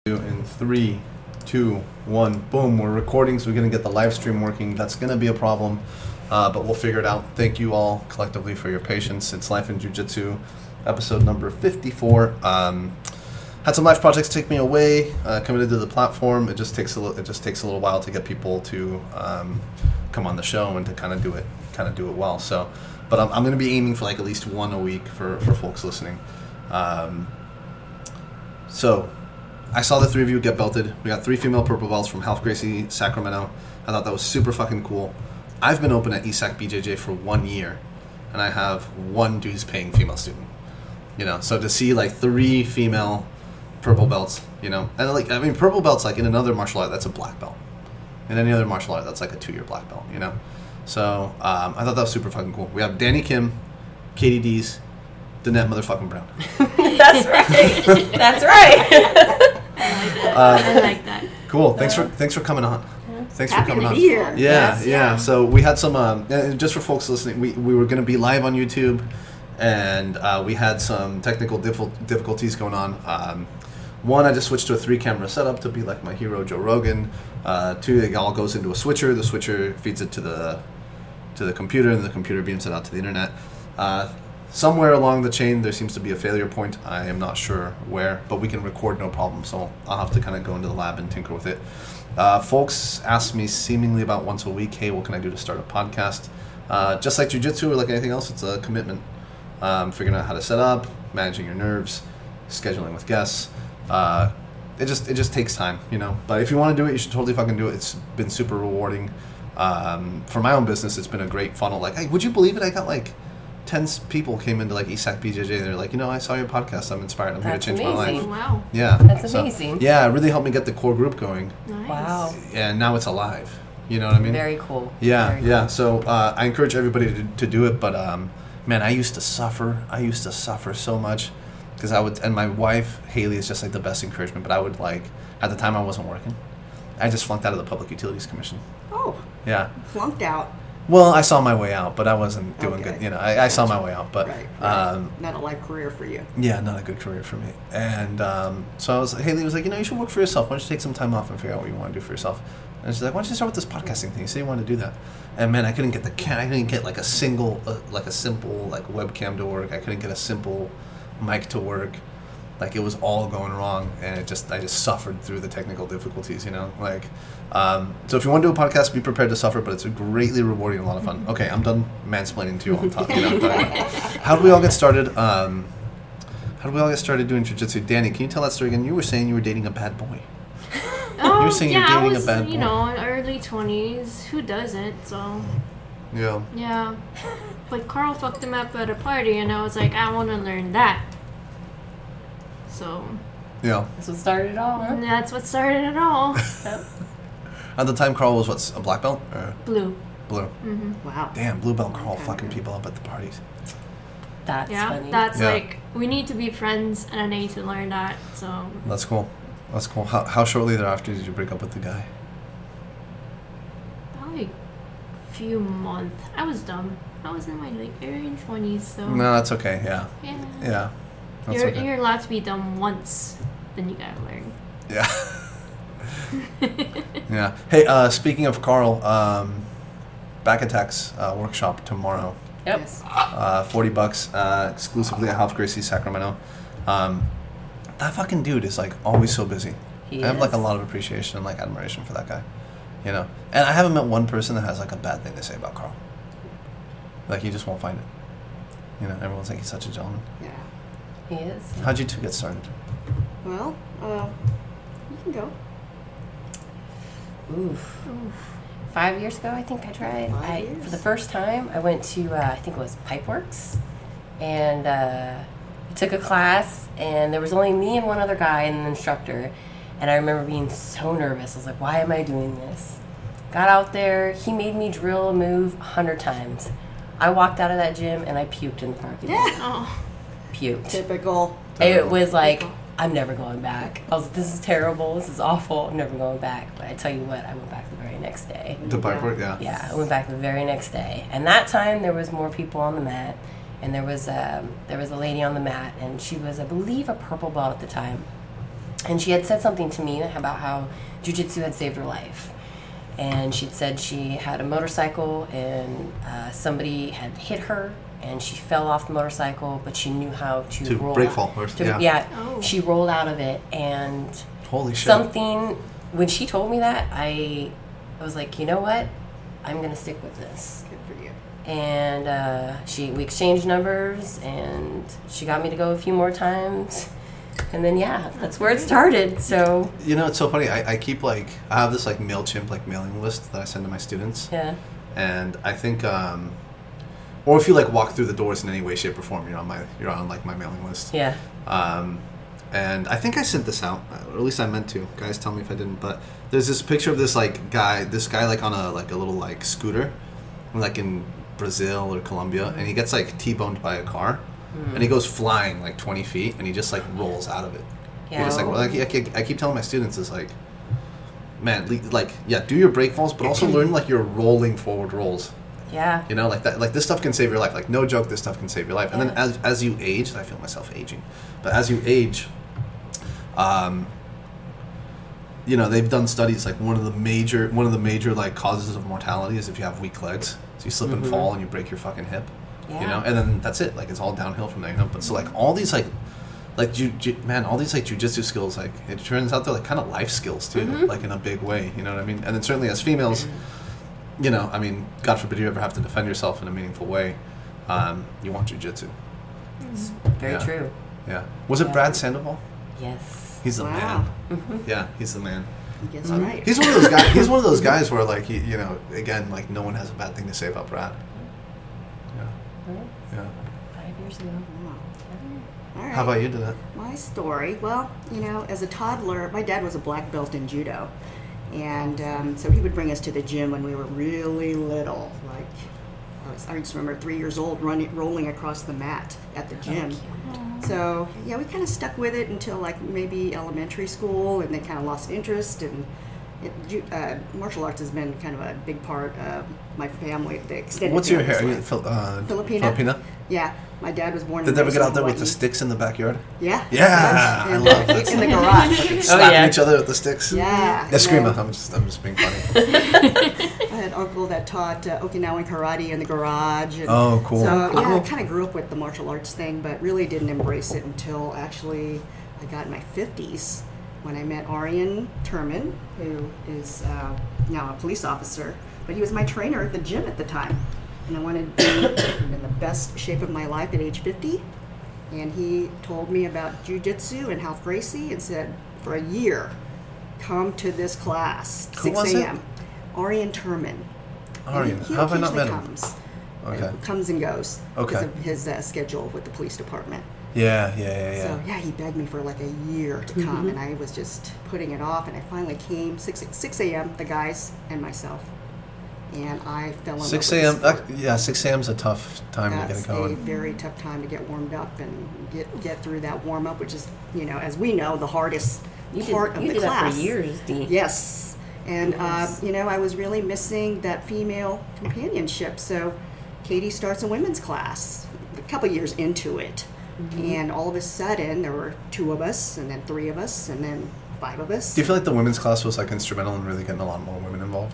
In 3, 2, 1, boom, we're recording, so we're going to get the live stream working. That's going to be a problem, but we'll figure it out. Thank you all collectively for your patience. It's Life in Jiu-Jitsu, episode number 54. Had some life projects take me away, committed to the platform. It just takes a little while to get people to come on the show and to kind of do it well. So, but I'm going to be aiming for like at least one a week for folks listening. So I saw the three of you get belted. We got 3 female purple belts from Ralph Gracie, Sacramento. I thought that was super fucking cool. I've been open at ESAC BJJ for 1 year, and I have 1 dues-paying female student. So to see like 3 female purple belts, and purple belts like in another martial art that's a black belt. In any other martial art that's like a 2-year black belt. So I thought that was super fucking cool. We have Danny Kim, Katie Dees, Danette motherfucking Brown. That's right. That's right. I like that. Cool. Thanks for coming on. Thanks Happy for coming to on. be here. Yeah. So we had some just for folks listening. We were going to be live on YouTube, and we had some technical difficulties going on. One, I just switched to a 3-camera setup to be like my hero Joe Rogan. 2, it all goes into a switcher. The switcher feeds it to the computer, and the computer beams it out to the internet. Somewhere along the chain, there seems to be a failure point. I am not sure where, but we can record no problem. So I'll have to kind of go into the lab and tinker with it. Folks ask me seemingly about once a week, hey, what can I do to start a podcast? Just like jiu-jitsu or like anything else, it's a commitment. Figuring out how to set up, managing your nerves, scheduling with guests. It just takes time, But if you want to do it, you should totally fucking do it. It's been super rewarding. For my own business, it's been a great funnel. Like, hey, would you believe it? I got like 10 people came into like ESAC BJJ. They're like, I saw your podcast. I'm inspired. I'm here to change my life. Wow. Yeah. That's amazing. Yeah, it really helped me get the core group going. Nice. Wow. And now it's alive. You know what I mean? Very cool. Yeah, Very yeah. cool. So I encourage everybody to do it. But man, I used to suffer. So much because and my wife Haley is just like the best encouragement. But I would at the time I wasn't working. I just flunked out of the Public Utilities Commission. Oh. Yeah. Flunked out. Well, I saw my way out, but I wasn't doing Okay. good. I saw my way out, but Right. Not a life career for you. yeah, not a good career for me. And so Haley was like, you should work for yourself. Why don't you take some time off and figure out what you want to do for yourself? And she's like, why don't you start with this podcasting thing? You said you wanted to do that. And man, I couldn't get I couldn't get like a simple webcam to work. I couldn't get a simple mic to work. Like, it was all going wrong, and I just suffered through the technical difficulties, So if you want to do a podcast, be prepared to suffer, but it's a greatly rewarding and a lot of fun. Okay, I'm done mansplaining to you on top. How did we all get started? Doing jiu-jitsu? Danny, can you tell that story again? You were saying you were dating a bad boy. Oh, You were saying you're dating a bad boy. Early 20s. Who doesn't? So, Yeah. yeah. But Carl fucked him up at a party, and I was like, I want to learn that. So, Yeah. That's what started it all, huh? and that's what started it all. Yep. At the time, Carl was a black belt? Or Blue. blue? Wow. Damn, blue belt Carl fucking people up at the parties. That's Yeah, funny. that's Yeah. like, we need to be friends, and I need to learn that, so. That's cool. How shortly thereafter did you break up with the guy? Probably a few months. I was dumb. I was in my early 20s, so. No, that's okay. Yeah. Yeah. Yeah. That's okay. You're allowed to be dumb once, then you gotta learn. Yeah. Yeah. Hey, speaking of Carl, Back Attacks workshop tomorrow. Yep. Yes. $40 exclusively at Ralph Gracie, Sacramento. That fucking dude is like always so busy. He I have like a is. lot of appreciation and like admiration for that guy. And I haven't met one person that has like a bad thing to say about Carl. Like, you just won't find it. Everyone's like, he's such a gentleman. Yeah. He is. How'd you two get started? Well, you can go. Oof. 5 years ago, I think I tried. 5 years? For the first time, I went to, I think it was Pipeworks, and I took a class, and there was only me and one other guy and an instructor, and I remember being so nervous. I was like, why am I doing this? Got out there, he made me drill a move 100 times. I walked out of that gym, and I puked in the parking lot. Oh. Puked. Typical. It was like, I'm never going back. I was like, this is terrible, this is awful, I'm never going back. But I tell you what, I went back the very next day. The Pipework, yeah. Yeah, I went back the very next day. And that time there was more people on the mat. And there was a lady on the mat, and she was, I believe, a purple belt at the time. And she had said something to me about how jiu-jitsu had saved her life. And she'd said she had a motorcycle and somebody had hit her and she fell off the motorcycle, but she knew how to roll break out. fall. Oh. She rolled out of it, and Holy shit. something, when she told me that, I was like, you know what? I'm going to stick with this. Good for you. And we exchanged numbers, and she got me to go a few more times. And then, that's where it started. So, You know, it's so funny. I keep I have this MailChimp mailing list that I send to my students. yeah. And I think, or if you walk through the doors in any way, shape, or form, you're on my mailing list. Yeah. And I think I sent this out, or at least I meant to. Guys, tell me if I didn't. But there's this picture of this guy on a little scooter, in Brazil or Colombia, and he gets T-boned by a car, and he goes flying 20 feet, and he just rolls out of it. Yeah. It's I keep telling my students is man, do your break falls, but also learn your rolling forward rolls. Yeah. You know, that, this stuff can save your life. No joke, this stuff can save your life. And Yeah. then as you age, I feel myself aging, but as you age, they've done studies one of the major causes of mortality is if you have weak legs. So you slip and fall and you break your fucking hip. Yeah. You know, and then that's it. It's all downhill from there. You know, but so all these all these jujitsu skills, it turns out they're kind of life skills too, in a big way. You know what I mean? And then certainly as females. You know, I mean, God forbid you ever have to defend yourself in a meaningful way. You want jujitsu. Very Yeah. true. Yeah. Was it Yeah. Brad Sandoval? Yes. He's the Wow. man. Mm-hmm. Yeah, he's the man. I guess right. He's one of those guys. He's one of those guys where again, no one has a bad thing to say about Brad. Yeah. Yeah. 5 years ago. All right. How about you, Danette? My story, well, as a toddler, my dad was a black belt in judo. And so he would bring us to the gym when we were really little. I just remember 3 years old rolling across the mat at the gym. So, we kind of stuck with it until maybe elementary school and then kind of lost interest. And martial arts has been kind of a big part of my family, the extended What's your hair? Are family's you life. Filipina? Filipina? Yeah. My dad was born Did in they ever get out there Hawaii. with the sticks in the backyard? Yeah. Yeah, I And, love that in the stuff. garage. Slapping yeah. each other with the sticks. Yeah. Eskrima. I'm just being funny. I had an uncle that taught Okinawan karate in the garage. And Oh, cool. So, Cool. I kind of grew up with the martial arts thing, but really didn't embrace it until actually I got in my 50s when I met Aryan Turman, who is now a police officer. But he was my trainer at the gym at the time. And I wanted to be in the best shape of my life at age 50. And he told me about jiu-jitsu and Ralph Gracie and said, for a year, come to this class, Who 6 was it? a.m. Aryan Turman. Aryan. He How have I not met occasionally him? comes. Okay. Comes and goes Okay. because of his schedule with the police department. Yeah. So he begged me for a year to come, and I was just putting it off. And I finally came 6 a.m. The guys and myself, and I fell in love 6 with a.m. the sport. Yeah, 6 a.m. is a tough time to That's get it going. a very tough time to get warmed up and get through that warm up, which is as we know the hardest part of you the did class. that for years, Dee. Yes. And, Yes. I was really missing that female companionship. So Katie starts a women's class a couple years into it. And all of a sudden, there were 2 of us, and then 3 of us, and then 5 of us. Do you feel like the women's class was instrumental in really getting a lot more women involved?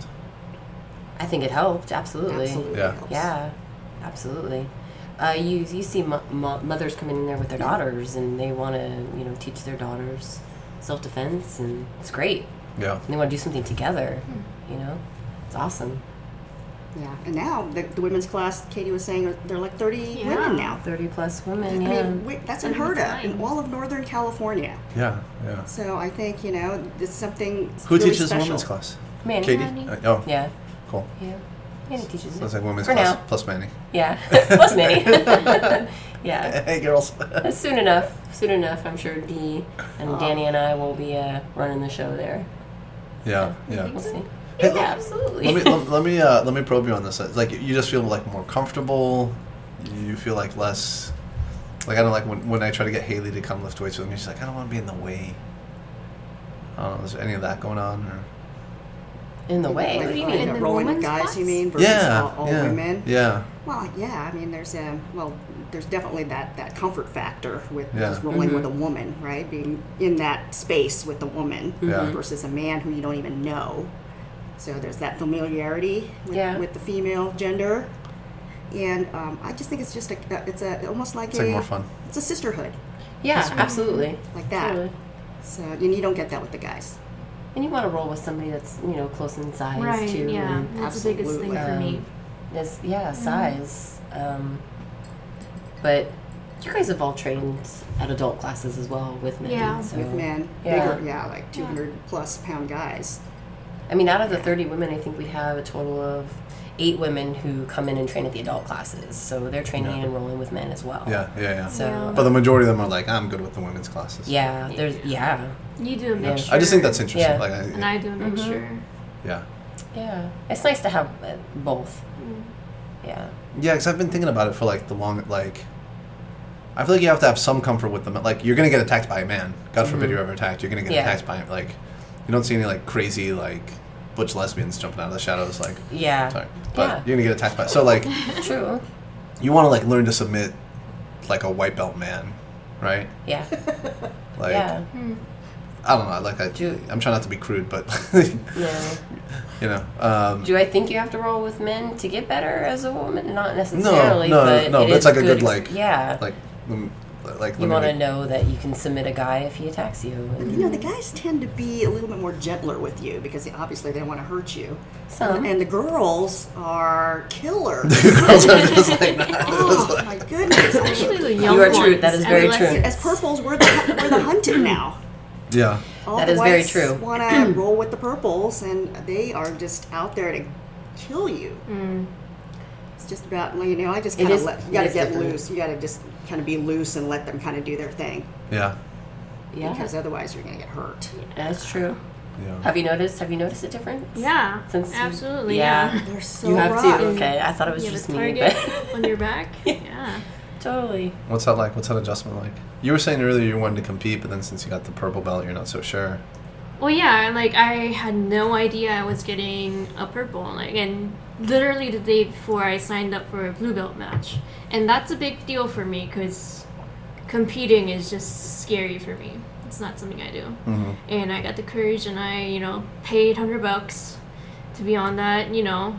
I think it helped. Absolutely. Absolutely Yeah. helps. Yeah, absolutely. You see mothers coming in there with their daughters, and they want to teach their daughters self-defense, and it's great. Yeah. And they want to do something together. It's awesome. Yeah. And now, the women's class, Katie was saying, they're 30 Yeah. women now. 30+ women. I Yeah. mean, that's unheard of in fine. all of Northern California. Yeah. So I think, this is something Who really teaches the special. women's class? Manny. Katie? Manny. Oh, Yeah. cool. Yeah. Manny teaches So it. it's women's For class now. plus Manny. Yeah. Plus Manny. Yeah. Hey, girls. Soon enough, I'm sure Dee and Danny and I will be running the show there. Yeah. We'll see. Hey, Yeah, absolutely. let me probe you on this. You just feel more comfortable. You feel less. I don't when I try to get Haley to come lift weights with me. She's like, I don't want to be in the way. I don't know. Is there any of that going on? Or? In the way? What do you Like mean? In the rolling with women's guys, class? you mean, versus Yeah. all yeah. women? Yeah. Well, yeah, I mean, there's definitely that comfort factor with Yeah. just rolling with a woman, right? Being in that space with a woman Yeah. versus a man who you don't even know. So there's that familiarity Yeah. with the female gender, and I just think it's just almost like It's like more fun. It's a sisterhood Yeah, absolutely. like that. Totally. So and you don't get that with the guys. And you want to roll with somebody that's, close in size Right, too. yeah. and That's the biggest thing for me. This, size. But you guys have all trained at adult classes as well with men. Yeah. So, With men, Yeah. bigger, like 200+ pound guys. I mean, out of the 30 women, I think we have a total of 8 women who come in and train at the adult classes. So they're training and rolling with men as well. Yeah. So, Yeah. But the majority of them are like, I'm good with the women's classes. yeah, there's, You do a mixture. I just think that's interesting. Yeah. Like, And I do a mixture. yeah. yeah. It's nice to have both. Yeah. Yeah, because I've been thinking about it for like the long, like, I feel like you have to have some comfort with them. Like, you're going to get attacked by a man. God forbid you're ever attacked. You're going to get Yeah. attacked by, like, you don't see any, like, crazy, like, butch lesbians jumping out of the shadows, like, Yeah. sorry. But Yeah. you're going to get attacked by, so, like, True. you want to, like, learn to submit, like, a white belt man, right? Yeah. Like, Yeah. I don't know, like, I'm trying not to be crude, but, you know. Do I think you have to roll with men to get better as a woman? Not necessarily. No, but but it it's is like a good, like, yeah. like, You want to know that you can submit a guy if he attacks you. And You know, the guys tend to be a little bit more gentler with you because obviously they don't want to hurt you. Some. And the girls are killers. Girls are just like, Oh my goodness! Especially the young You are true. ones. That is I very mean, true. As purples, we're the hunted now. yeah. All That the is very whites true. Want to roll with the purples, and they are just out there to kill you. It's just about I just kind is- of you got it to is get different. loose. You got to just kind of be loose and let them kind of do their thing Yeah. Yeah. because otherwise you're going to get hurt. That's true. Yeah. Have you noticed a difference? Yeah, Since you- absolutely. yeah. Yeah. They're so You have rough. to. Okay. I thought it was You have just a me. target But on your back. Yeah. totally. What's that like? What's that adjustment like? You were saying earlier you wanted to compete, but then since you got the purple belt, you're not so sure. Well, yeah, like I had no idea I was getting a purple, and literally the day before I signed up for a blue belt match, and that's a big deal for me because competing is just scary for me. It's not something I do, Mm-hmm. and I got the courage, and I paid $100 to be on that,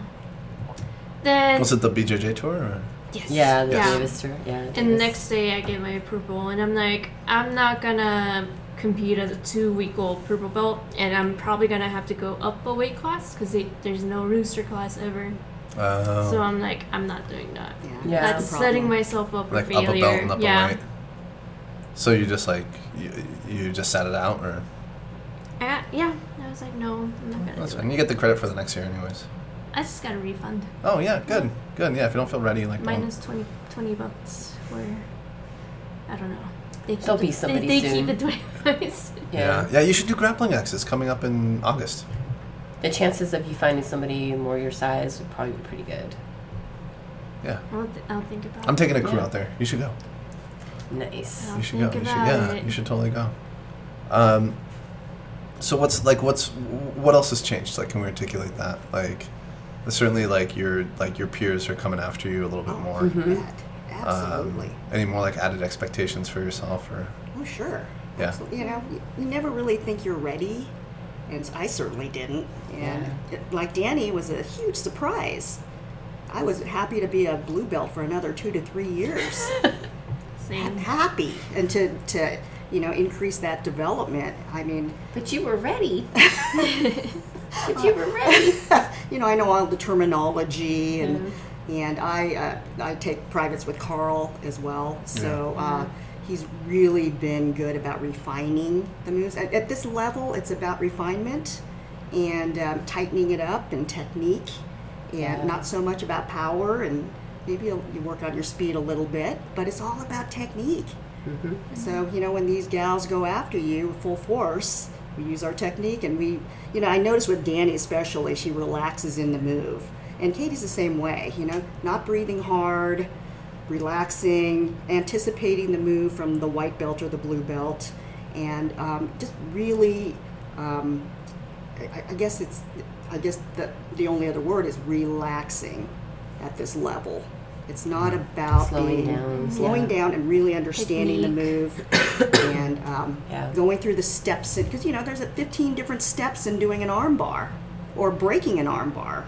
Then Was it the BJJ tour? Or? yes, Yeah. The yeah. Davis tour. Yeah. And the Davis. next day I get my purple, and I'm like, I'm not gonna compete as a 2-week-old purple belt, and I'm probably gonna have to go up a weight class because there's no rooster class ever. So I'm like, I'm not doing that. Yeah. That's setting myself up for Like failure. up a belt and up yeah. a weight. So you just like you just sat it out, or Yeah. I was like, no, I'm not gonna that's do fine. it. You get the credit for the next year, anyways. I just got a refund. Oh yeah, good. Yeah, if you don't feel ready, like don't. Minus $20 for, I don't know. They keep There'll be it- somebody They soon. keep it 25. Yeah. You should do grappling X. It's coming up in August. The chances of you finding somebody more your size would probably be pretty good. Yeah. I'll think about it. I'm taking a crew Yeah. out there. You should go. Nice. I'll You should go. think You should, about yeah, it. you should totally go. So what else has changed? Like, can we articulate that? Like, certainly, like your peers are coming after you a little bit more. Absolutely. Any more like added expectations for yourself, or Oh, sure. Yeah. Absolutely. You never really think you're ready, and I certainly didn't. And like Danny was a huge surprise. I was happy to be a blue belt for another 2 to 3 years. Same. Happy, and to increase that development. I mean, But you were ready. But you were ready. I know all the terminology, and I take privates with Carl as well. So he's really been good about refining the moves. At this level, it's about refinement and tightening it up and technique, and not so much about power. And maybe you work on your speed a little bit, but it's all about technique. So when these gals go after you full force, we use our technique, and I notice with Danny especially, she relaxes in the move, and Katie's the same way. Not breathing hard, relaxing, anticipating the move from the white belt or the blue belt, and just really, I guess the only other word is relaxing at this level. It's not about Slowing being down, slowing yeah. down and really understanding the move and Yeah. going through the steps. Because there's 15 different steps in doing an arm bar or breaking an arm bar,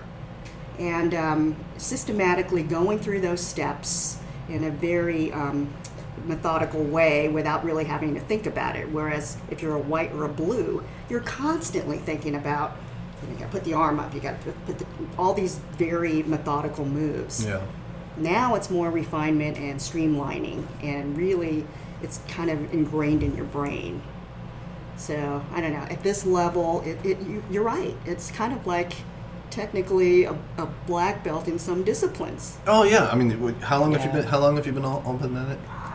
and systematically going through those steps in a very methodical way without really having to think about it. Whereas if you're a white or a blue, you're constantly thinking about, you got to put the arm up, you got to put all these very methodical moves. Yeah. Now it's more refinement and streamlining, and really it's kind of ingrained in your brain. So I don't know, at this level, you're right. It's kind of like technically a black belt in some disciplines. Oh yeah. I mean, how long have you been? How long have you been open at it?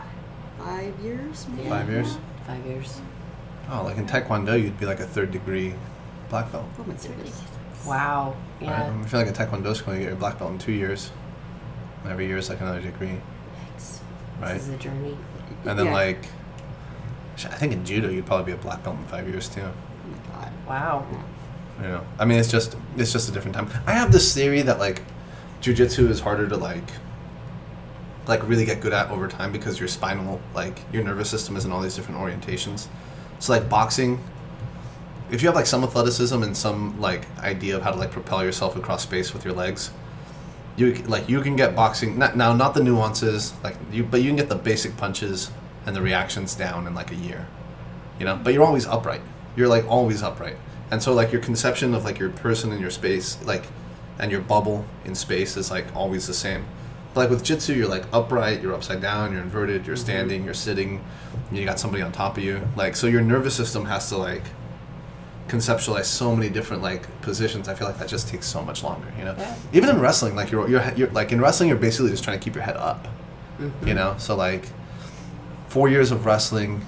5 years, maybe. 5 years. 5 years. Oh, like in Taekwondo, you'd be like a 3rd degree black belt. Oh my goodness. Wow. Right? Yeah. I feel like in Taekwondo school, you get your black belt in 2 years. And every year is like another degree, right? This is a journey. And then Yeah. like, I think in judo, you'd probably be a black belt in 5 years too. Oh my God. Wow. You know, I mean, it's just a different time. I have this theory that like, jiu-jitsu is harder to like really get good at over time because your spinal, like your nervous system is in all these different orientations. So like boxing, if you have like some athleticism and some like idea of how to like propel yourself across space with your legs, you can get boxing not the nuances but you can get the basic punches and the reactions down in like a year, but you're always upright. You're like always upright. And so like your conception of like your person in your space, like, and your bubble in space is like always the same. But like with jitsu, you're like upright, you're upside down, you're inverted, you're standing, you're sitting, you got somebody on top of you. Like, so your nervous system has to like conceptualize so many different like positions. I feel like that just takes so much longer, Yeah. Even in wrestling, like you're like in wrestling, you're basically just trying to keep your head up, So like 4 years of wrestling,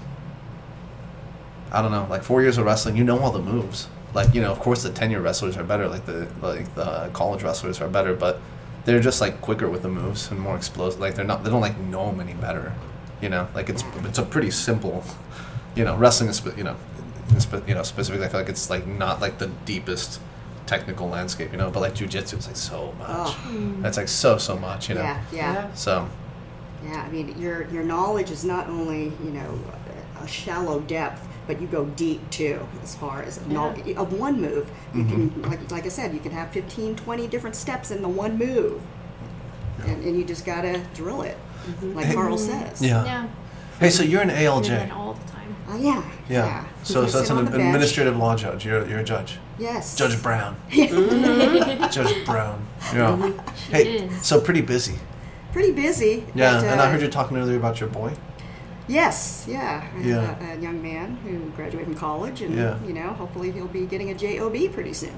I don't know, like 4 years of wrestling, all the moves. Like, of course the 10-year wrestlers are better, like the college wrestlers are better, but they're just like quicker with the moves and more explosive. Like they don't like know them any better, Like it's a pretty simple, wrestling is specifically. I feel like it's like not like the deepest technical landscape, but like jiu-jitsu is like so much. Oh. It's like so much, Yeah. So Yeah, I mean, your knowledge is not only, a shallow depth, but you go deep too, as far as knowledge of one move. You can, like I said, you can have 15, 20 different steps in the one move. And you just got to drill it, like Carl says. Yeah. Hey, so you're an I do ALJ. that all the time. Yeah. So You that's sit an on the bench. administrative law judge. You're a judge. Yes. Judge Brown. Judge Brown. Yeah. Hey, is. so pretty busy. Pretty busy. Yeah, but, and I heard you talking earlier about your boy. Yes, yeah. I Yeah. have a young man who graduated from college, and Yeah. hopefully he'll be getting a JOB pretty soon.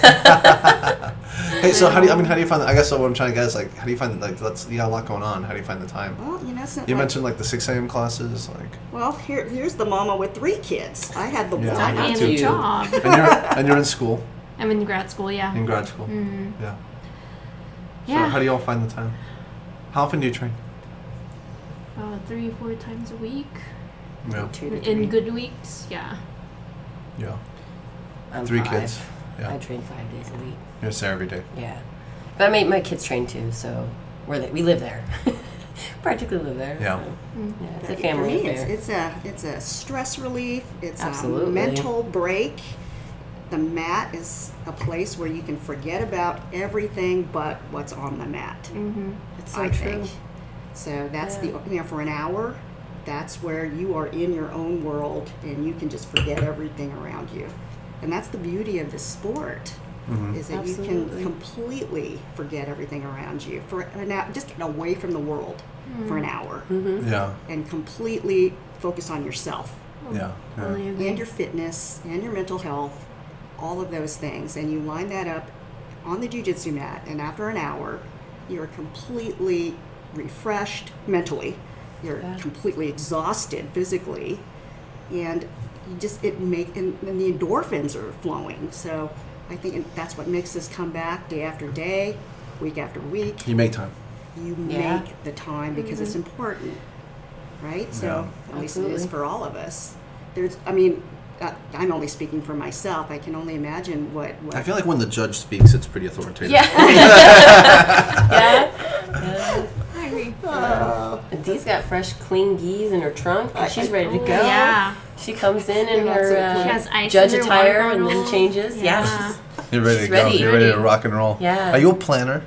Hey, so how do you find? I guess so. What I'm trying to get is like, how do you find you got a lot going on. How do you find the time? Well, You mentioned like the 6 a.m. classes, like. Well, here's the mama with 3 kids. I had the Yeah. one. I have And two. a job. And you're in school, I'm in grad school, yeah. in grad school. Mm-hmm. Yeah. So Yeah. how do you all find the time? How often do you train? 3 or 4 times a week. Yeah. 2 to 3. In good weeks, yeah. Yeah. I'm 3 5. kids. Yeah. I train 5 days a week. You're there every day. Yeah. But my kids train too, so we live there. Practically live there. Yeah. So, yeah, it's a For family me, affair. it's a stress relief. It's Absolutely. a mental break. The mat is a place where you can forget about everything but what's on the mat. Mm-hmm. It's so I true. think. So that's Yeah. for an hour, that's where you are in your own world and you can just forget everything around you. And that's the beauty of this sport, is that you Absolutely. can completely forget everything around you for an hour, just get away from the world for an hour Yeah. and completely focus on yourself Yeah. Totally agree. and your fitness and your mental health, all of those things. And you line that up on the jiu-jitsu mat, and after an hour, you're completely refreshed mentally. You're Yeah. completely exhausted physically, and and the endorphins are flowing. So I think that's what makes us come back day after day, week after week. You make time. You Yeah. make the time because it's important, right? So at least it is Absolutely. for all of us. I'm only speaking for myself. I can only imagine what I feel like when the judge speaks, it's pretty authoritative. Yeah. yeah. And Dee's got fresh, clean geese in her trunk, and she's ready to Oh, go. yeah. She comes in They're not her so clean. She has ice judge in her attire water and then bottle. changes. Yeah. Yeah. You're ready She's to go. ready. You're ready to Ready. rock and roll. Yeah. Are you a planner?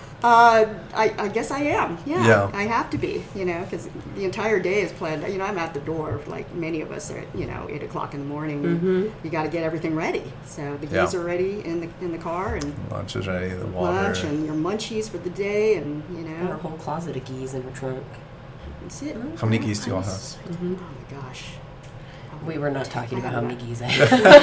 I guess I am. Yeah, Yeah. I have to be. Because the entire day is planned. I'm out the door like many of us are. 8 o'clock in the morning. Mm-hmm. You got to get everything ready. So the geese Yeah. are ready in the car, and Lunch is ready. The water. lunch, and your munchies for the day, and Her whole closet of geese in her trunk. that's it. How many geese do you all have? Oh my gosh. We were not talking about how many geese I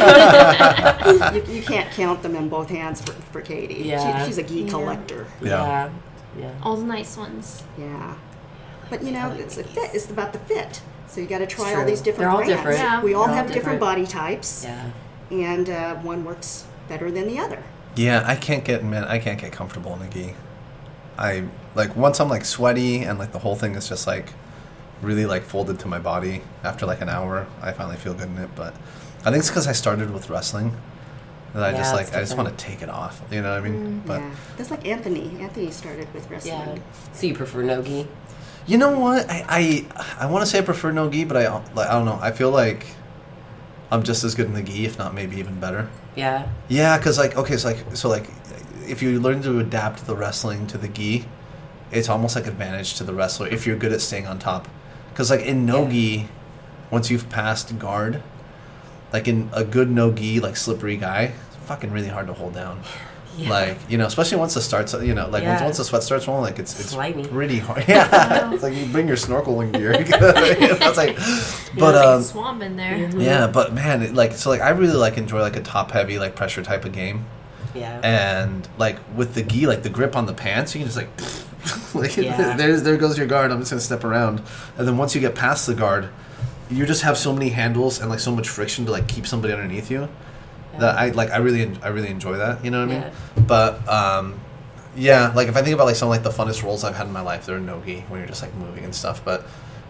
have. You can't count them in both hands for Katie. Yeah. She's a geek Yeah. collector. Yeah. Yeah. All the nice ones. Yeah. But I like it's the geese. fit. It's about the fit. So you got to try all true. these different They're all brands. different. Yeah. We all They're all have different different. body types, Yeah. and one works better than the other. Yeah, I can't get comfortable in a gi. I like once I'm like sweaty and like the whole thing is just like really like folded to my body after like an hour, I finally feel good in it. But I think it's because I started with wrestling that I Yeah, just it's like I just want different. to take it off. You know what I mean? But Yeah. That's like Anthony. Anthony started with wrestling. Yeah. So you prefer no gi? you know what? I want to say I prefer no gi, but I don't know. I feel like I'm just as good in the gi, if not maybe even better. Yeah. Yeah, because like okay, so like if you learn to adapt the wrestling to the gi, it's almost like advantage to the wrestler if you're good at staying on top. Because like in no gi, once you've passed guard, like in a good no gi like slippery guy, it's fucking really hard to hold down. Yeah. Like especially once the starts, like Yeah. once the sweat starts rolling, like it's Slimy. pretty hard. Yeah, it's like you bring your snorkeling gear. That's like, but There's like a swamp in there. Mhm. yeah, but man, I really like enjoy like a top heavy like pressure type of game. Yeah. And like with the gi, like the grip on the pants, you can just like, like Yeah. there goes your guard. I'm just gonna step around, and then once you get past the guard, you just have so many handles and like so much friction to like keep somebody underneath you. That I really enjoy that. You know what I mean? But yeah, like if I think about like some of like the funnest roles I've had in my life, they're no gi when you're just like moving and stuff. But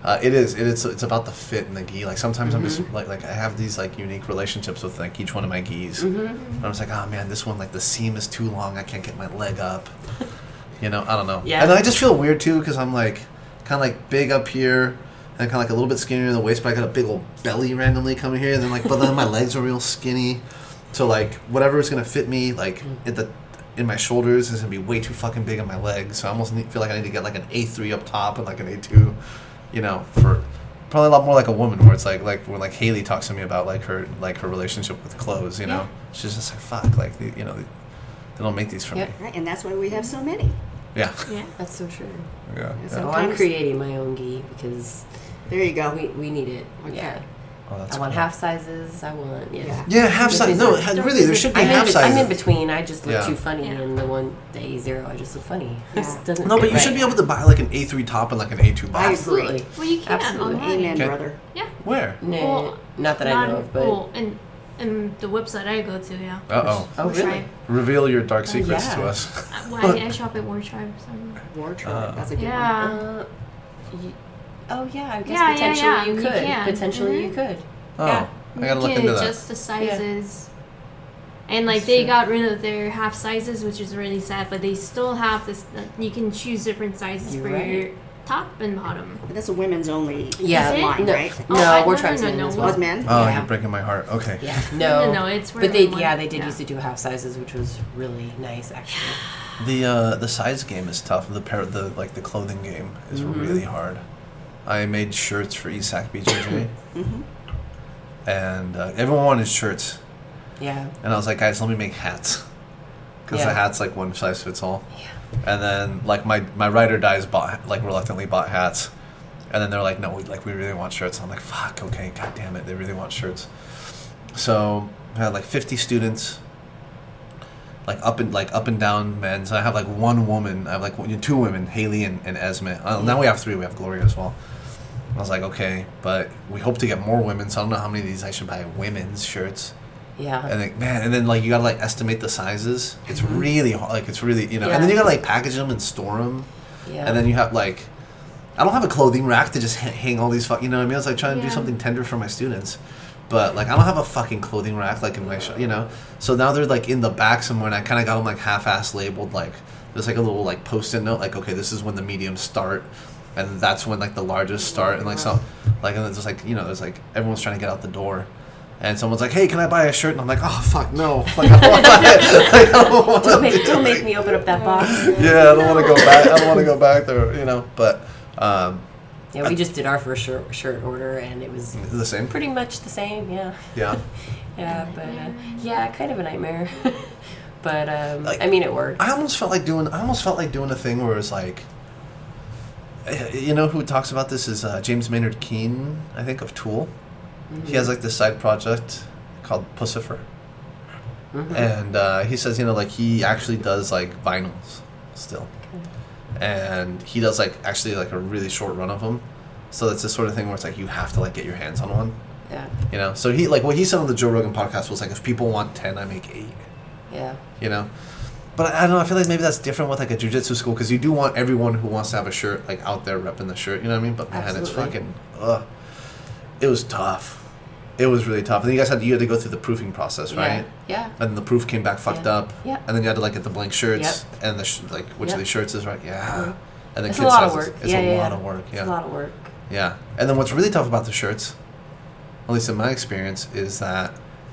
it's about the fit in the gi. Like sometimes I'm just like I have these like unique relationships with like each one of my gis. And I was like, oh man, this one like the seam is too long. I can't get my leg up. I don't know. Yeah. And I just feel weird too because I'm like kind of like big up here and kind of like a little bit skinnier in the waist, but I got a big old belly randomly coming here. And then but then my legs are real skinny. So like whatever is gonna fit me like in my shoulders is gonna be way too fucking big on my legs. So I almost feel like I need to get like an A3 up top and like an A2. For probably a lot more like a woman, where it's like when like Haley talks to me about like her relationship with clothes, Yeah. she's just like fuck, like they don't make these for Yep. me. Right, and that's why we have so many. Yeah. Yeah. That's so true. Yeah. So- So I'm Sometimes- creating my own gi because There you go. we need it. Okay. Yeah. Oh, that's I want cool. half sizes. I want Yeah. Yeah, half size. No, Don't really, there visit- should be I'm half I'm sizes. in between. I just look Yeah. too funny, Yeah. and the A0, I just look funny. This Yeah. doesn't. No, but fit you should right. be able to buy like an A3 top and like an A2 I bottom. Absolutely. Well, you can Absolutely. online. Amen, Okay. brother. Yeah. Where? No, Well, not that I know of, but Well, and the website I go to, yeah. Uh-oh. oh War really? Tribe. Reveal your dark secrets yeah. to us. I shop at War Tribe. So. War Tribe. That's a good one. Yeah. Oh yeah, I guess Yeah, potentially yeah. you You could. can. Potentially you Mhm. could. Oh, Yeah. I gotta You look can into that. adjust the sizes. And like they got rid of their half sizes, which is really sad. But they still have this. You can choose different sizes You're for right. your top and bottom. But that's a women's only Yeah, Is it? line, no, right? no, Oh, we're no, trying no, to no, as no. well. Was men? Oh, Yeah. you're breaking my heart. Okay. Yeah, no, No, it's for but they everyone. they did Yeah. used to do half sizes, which was really nice actually. The size game is tough. The clothing game is really hard. I made shirts for ESAC BJJ, and everyone wanted shirts, Yeah, and I was like, guys, let me make hats, because Yeah. the hat's like one size fits all. yeah, And then like my ride or dies reluctantly bought hats, and then they're like, no, we really want shirts. I'm like, fuck, okay, god damn it, they really want shirts. So I had like 50 students, like up and down men's. I have like one woman. I have like two women, Haley and Esme. Now we have three. We have Gloria as well. I was like, okay, but we hope to get more women. So I don't know how many of these I should buy women's shirts. yeah. And then, man, and then like you gotta like estimate the sizes. It's really hard. Like it's really Yeah. and then you gotta like package them and store them. Yeah. And then you have like, I don't have a clothing rack to just hang all these you know what I mean? I was like trying to do Yeah. something tender for my students, but like I don't have a fucking clothing rack like in my So now they're like in the back somewhere, and I kind of got them like half-ass labeled. Like there's like a little like post-it note, like okay, this is when the mediums start. and that's when like the largest start, and like some, like, and it's just like, you know, there's like everyone's trying to get out the door. And someone's like, "Hey, can I buy a shirt?" And I'm like, "Oh fuck, no! Like, I don't want to buy it. Like, I don't want Don't make me open up that box. Yeah, I don't want to go back. I don't want to go back there, you know. But Yeah, we just did our first shirt order, and it was the same. pretty much the same. Yeah. Yeah. Yeah, but yeah, kind of a nightmare. But Like, I mean, it worked. I almost felt like doing a thing where it's like, you know, who talks about this is James Maynard Keynes, I think, of Tool. Mm-hmm. He has like this side project called Pussifer, Mm-hmm. and he says, you know, like he actually does like vinyls still, and he does like actually like a really short run of them. So it's this sort of thing where it's like you have to like get your hands on one, Yeah. you know. So he like what he said on the Joe Rogan podcast was like, if people want 10, I make 8, Yeah. you know. But I don't know. I feel like maybe that's different with like a jiu-jitsu school, because you do want everyone who wants to have a shirt like out there repping the shirt. You know what I mean? But man, Absolutely. it's fucking. It was tough. It was really tough. And then you had to go through the proofing process, right? Yeah. And then the proof came back fucked Yeah. up. Yeah. And then you had to like get the blank shirts Yep. and the like which of Yep. these shirts is right. Yeah. Mhm. And then It's kid a lot of sizes. work. It's Yeah, a yeah, lot yeah. of work. Yeah. It's a lot of work. Yeah. And then what's really tough about the shirts, at least in my experience, is that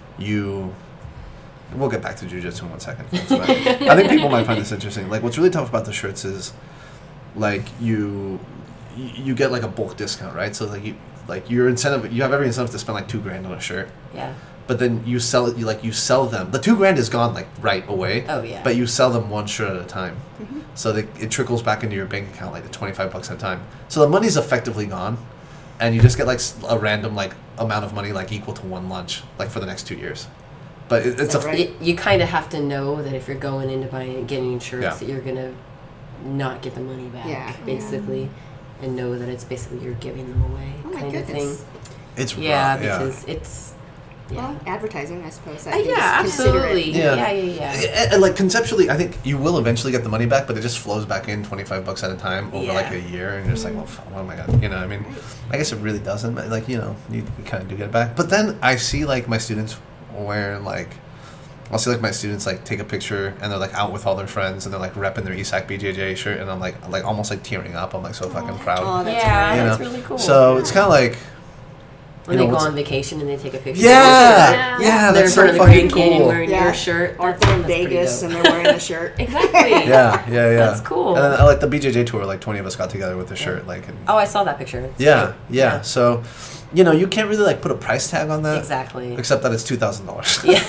we'll get back to jiu-jitsu in 1 second. But I think people might find this interesting. Like, what's really tough about the shirts is, like, you get like a bulk discount, right? So like you have every incentive to spend like $2,000 on a shirt. Yeah. But then you sell it. You sell them. The $2,000 is gone like right away. Oh, yeah. But you sell them one shirt at a time, so that it trickles back into your bank account like $25 at a time. So the money's effectively gone, and you just get like a random like amount of money like equal to one lunch like for the next 2 years. But it's that a right? You kind of have to know that if you're going into getting insurance, Yeah. that you're gonna not get the money back, Yeah. basically, and know that it's basically you're giving them away, Oh my kind of thing. goodness. it's Yeah, rough, because it's. Yeah. Well, advertising, I suppose. I Yeah, can just consider it. absolutely. Yeah. Yeah. And like conceptually, I think you will eventually get the money back, but it just flows back in $25 at a time over Yeah. like a year, and you're just like, well, fuck, oh my god, you know what I mean? I guess it really doesn't, but like, you know, you kind of do get it back. But then I see like my students wearing like, I'll see like my students like take a picture and they're like out with all their friends and they're like repping their ESAC BJJ shirt, and I'm like almost like tearing up. I'm like so fucking proud. Oh, that's Yeah, right. you know? that's really cool. So it's kind of like, When you they know, go what's- on vacation and they take a picture. yeah, Yeah. They're that's in front so of the fucking Grand Canyon cool. wearing Yeah. your shirt. Or That's they're in pretty Vegas dope. and they're wearing the shirt. Exactly. Yeah. That's cool. And then like the BJJ tour, like 20 of us got together with the shirt, like. And, Oh, I saw that picture. It's yeah, cute. yeah. So, you know, you can't really like put a price tag on that. Exactly. Except that it's $2,000. Yeah.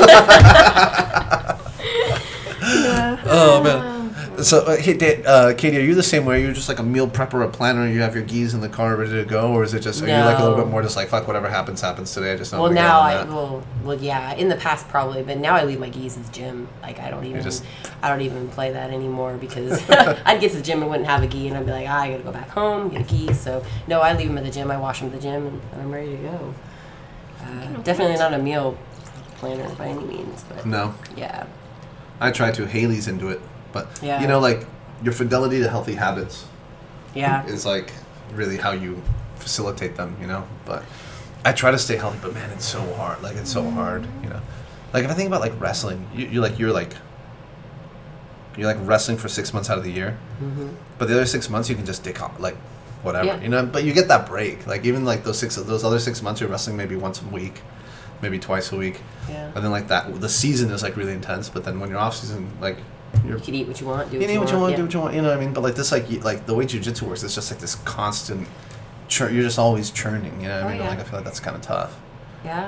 Oh man. So, hey, Katie, are you the same way? Are you just like a meal prepper, a planner? You have your gis in the car ready to go, or is it just are you like a little No. bit more just like fuck whatever happens today? I just know. Well, I'm gonna now get on that. well, yeah. In the past, probably, but now I leave my gis at the gym. Like I don't just- even play that anymore because I'd get to the gym and wouldn't have a gi, and I'd be like, I gotta go back home, get a gi. So no, I leave them at the gym. I wash them at the gym, and I'm ready to go. Definitely not a meal planner by any means, but No, yeah, I try to. Haley's into it, but Yeah. you know, like your fidelity to healthy habits yeah. is like really how you facilitate them, you know. But I try to stay healthy, but man, it's so hard. Like it's so hard, you know. Like if I think about like wrestling, you're like wrestling for 6 months out of the year, but the other 6 months you can just dick off, like whatever, Yeah. you know. But you get that break, like even like those other 6 months you're wrestling maybe once a week, maybe twice a week, Yeah. and then like that the season is like really intense. But then when you're off season, like you're You can eat what you want, do you what need you what you want, yeah. do what you want, you know what I mean? But like this, like the way jiu-jitsu works, it's just like this constant you're just always churning, you know what I Oh, mean? yeah. Like I feel like that's kind of tough. Yeah.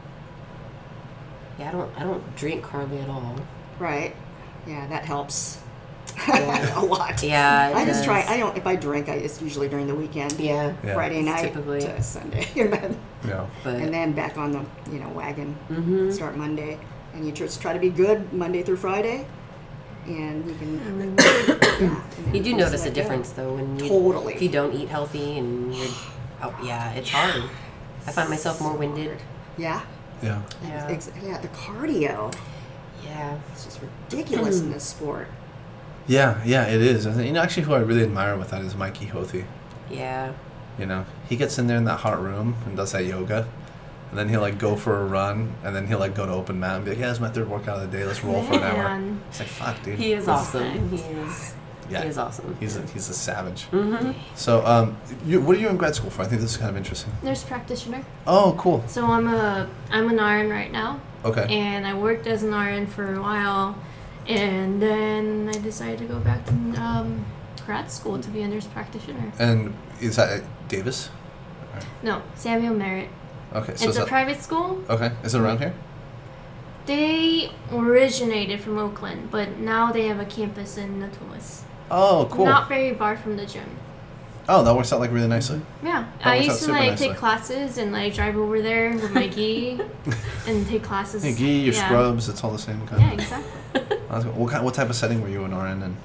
Yeah, I don't drink hardly at all. Right. Yeah, that helps Yeah. a lot. Yeah, it I just does. try. I don't. If I drink, it's usually during the weekend. Yeah. Yeah. Friday It's night typically- to Sunday, and Yeah. But then back on the wagon. Mhm. Start Monday, and you just try to be good Monday through Friday, and you can. yeah, and you do then notice just a let go. difference though when you Totally. if you don't eat healthy and you're it's hard. I find myself more winded. Yeah. Yeah. Yeah. Yeah. The cardio. Yeah. It's just ridiculous in this sport. Yeah, it is. I think, you know, actually, who I really admire with that is Mikey Hothi. Yeah. You know, he gets in there in that hot room and does that yoga, and then he'll like go for a run, and then he'll like go to open mat and be like, "Yeah, it's my third workout of the day. Let's roll for an hour." Man. It's like, fuck, dude. He is Respect. awesome. He is. Yeah, He was awesome. He's a savage. Mm-hmm. So, what are you in grad school for? I think this is kind of interesting. Nurse practitioner. Oh, cool. So I'm an RN right now, Okay. and I worked as an RN for a while, and then I decided to go back to grad school to be a nurse practitioner. And is that at Davis? No, Samuel Merritt. Okay. So It's a private school. Okay. Is it around here? They originated from Oakland, but now they have a campus in Nautilus. Oh, cool. Not very far from the gym. Oh, that works out like really nicely. Yeah, That I works out used to super like nicely. take classes and like drive over there with my gi and take classes. Your gi, your Yeah. scrubs, it's all the same kind Yeah, of. exactly. What type of setting were you an RN in?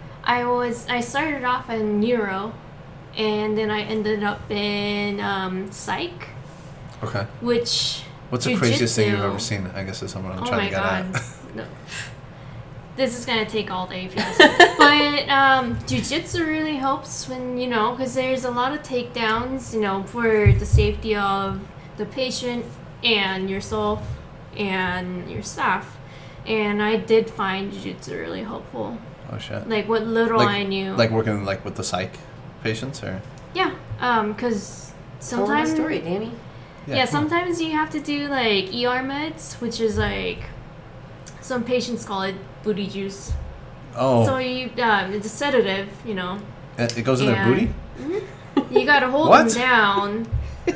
I started off in neuro, and then I ended up in psych, Okay. which What's the craziest thing you've jujitsu- ever seen? I guess is what I'm Oh trying my to get god. at. No. This is gonna take all day if you ask me. But jiu-jitsu really helps when, because there's a lot of takedowns, for the safety of the patient and yourself and your staff. And I did find jiu-jitsu really helpful. Oh shit. Like what little I knew. Like working like with the psych patients, or Yeah, because Tell the sometimes story, Danny. Yeah, cool. sometimes you have to do like ER meds, which is like some patients call it booty juice. Oh, So it's a sedative, it goes in their and- booty. You gotta hold What? them down.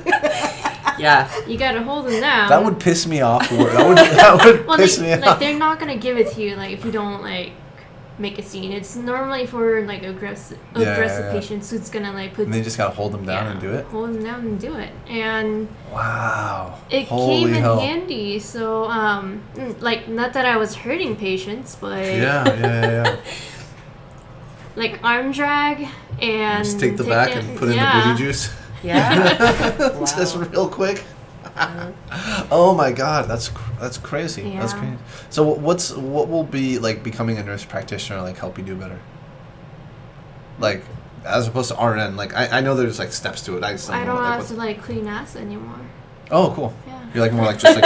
Yeah. You gotta hold them down. That would piss me off. That would well, piss me like off. they're not gonna give it to you like if you don't like make a scene. It's normally for like aggressive Yeah. patients who's gonna like put And they just gotta hold them down and do it. hold them down and do it. And Wow. it Holy came in hell. handy. So like not that I was hurting patients, but Yeah. like arm drag and Just take the back and put in the booty juice. Yeah. Just Wow. real quick. Oh my god, that's crazy. That's Yeah. crazy. So what will be like becoming a nurse practitioner like help you do better? Like as opposed to RN, like I know there's like steps to it. I just I know don't like have what. to like clean ass anymore. Oh, cool. Yeah. You're like more like just like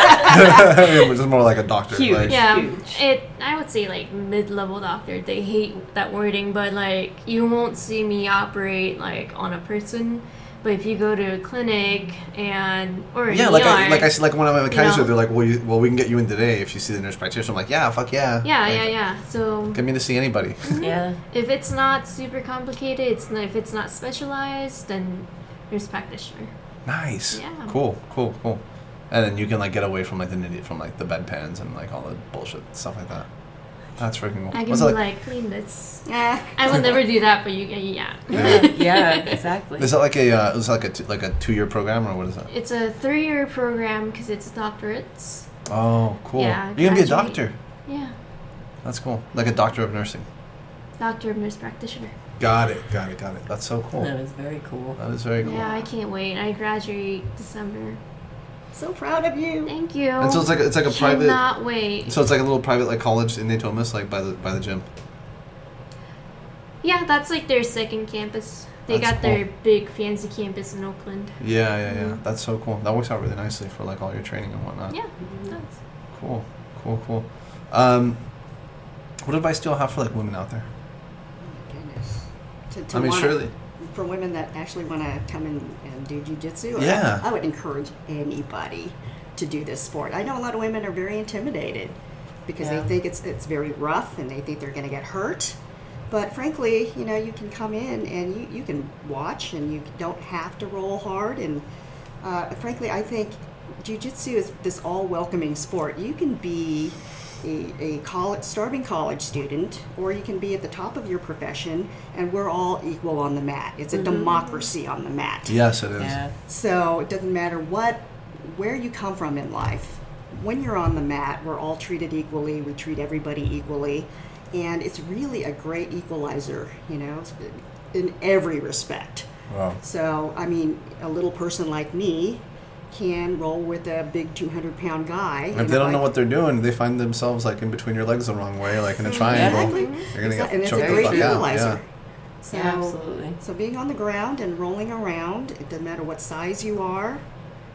just more like a doctor. Huge. Like, Yeah, Huge. I would say like mid-level doctor. They hate that wording, but like you won't see me operate like on a person. But if you go to a clinic or an Yeah, ER, like I said, like when I'm at Kaiser, know? they're like, well, we can get you in today if you see the nurse practitioner. I'm like, yeah, fuck yeah. yeah. Like, So Get me to see anybody. Yeah. if it's not super complicated, if it's not specialized, then nurse practitioner. Nice. Yeah. Cool. And then you can like get away from like the the bedpans and like all the bullshit stuff like that. That's freaking cool. I can What's be it like clean this. Ah, I would never do that, but yeah. Yeah, exactly. Is that like a 2-year program or what is that? It's a 3-year program because it's doctorates. Oh, cool. Yeah, You're gonna be a graduate. doctor. Yeah, That's cool. Like a doctor of nursing. doctor of nurse practitioner. Got it. That's so cool. That is very cool. That is very cool. Yeah, I can't wait. I graduate December. so proud of you. Thank you. And so it's like a private. Cannot wait. So it's like a little private like college in Natomas, like by the gym. Yeah, that's like their second campus. They That's got their big fancy campus in Oakland. Yeah. That's so cool. That works out really nicely for like all your training and whatnot. Yeah, that's Cool. What advice do you all have for like women out there? Goodness. To I mean, wanna- surely. For women that actually want to come in and do jujitsu, Yeah. I would encourage anybody to do this sport. I know a lot of women are very intimidated because Yeah. they think it's very rough and they think they're going to get hurt. But frankly, you can come in and you can watch and you don't have to roll hard. And frankly, I think jiu-jitsu is this all-welcoming sport. You can be a starving college student, or you can be at the top of your profession, and we're all equal on the mat. It's a democracy on the mat. Yes, it is. Yeah. So it doesn't matter where you come from in life. When you're on the mat, we're all treated equally. We treat everybody equally. And it's really a great equalizer, in every respect. Wow. So, I mean, a little person like me can roll with a big 200-pound guy. And if they don't know what they're doing, they find themselves like in between your legs the wrong way, like in a triangle. Exactly. You're gonna And get it's choked a the great fuck out. equalizer. Yeah. So, Yeah, absolutely. So being on the ground and rolling around, it doesn't matter what size you are,